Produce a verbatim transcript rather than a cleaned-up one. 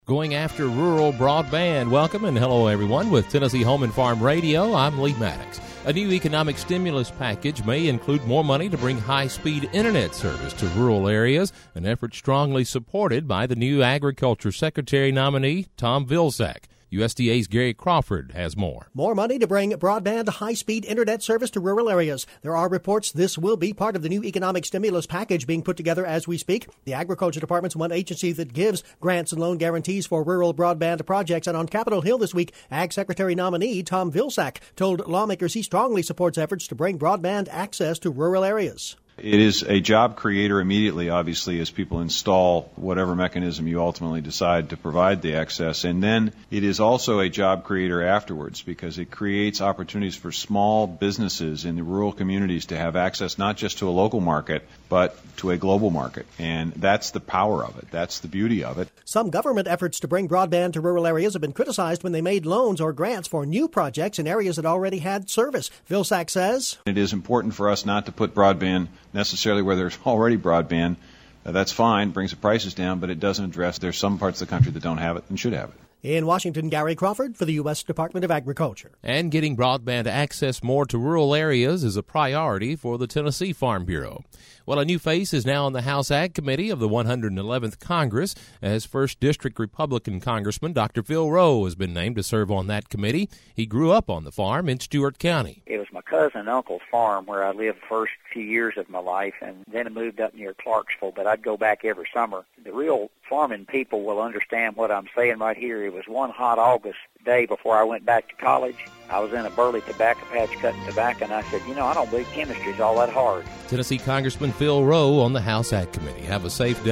Going after rural broadband. Welcome and hello, everyone. With Tennessee Home and Farm Radio, I'm Lee Maddox. A new economic stimulus package may include more money to bring high-speed internet service to rural areas, an effort strongly supported by the new Agriculture Secretary nominee, Tom Vilsack. U S D A's Gary Crawford has more. More money to bring broadband high-speed internet service to rural areas. There are reports this will be part of the new economic stimulus package being put together as we speak. The Agriculture Department's one agency that gives grants and loan guarantees for rural broadband projects. And on Capitol Hill this week, Ag Secretary nominee Tom Vilsack told lawmakers he strongly supports efforts to bring broadband access to rural areas. It is a job creator immediately, obviously, as people install whatever mechanism you ultimately decide to provide the access. And then it is also a job creator afterwards because it creates opportunities for small businesses in the rural communities to have access not just to a local market, but to a global market. And that's the power of it. That's the beauty of it. Some government efforts to bring broadband to rural areas have been criticized when they made loans or grants for new projects in areas that already had service. Vilsack says it is important for us not to put broadband necessarily where there's already broadband. Uh, that's fine, brings the prices down, but it doesn't address there's some parts of the country that don't have it and should have it. In Washington, Gary Crawford for the U S Department of Agriculture. And getting broadband access more to rural areas is a priority for the Tennessee Farm Bureau. Well, a new face is now on the House Ag Committee of the one hundred eleventh Congress, as first District Republican Congressman Doctor Phil Rowe has been named to serve on that committee. He grew up on the farm in Stewart County. It was my cousin and uncle's farm where I lived the first few years of my life, and then I moved up near Clarksville, but I'd go back every summer. The real farming people will understand what I'm saying right here. It was one hot August day before I went back to college. I was in a burley tobacco patch cutting tobacco, and I said, you know, I don't believe chemistry's all that hard. Tennessee Congressman Phil Rowe on the House Ag Committee. Have a safe day.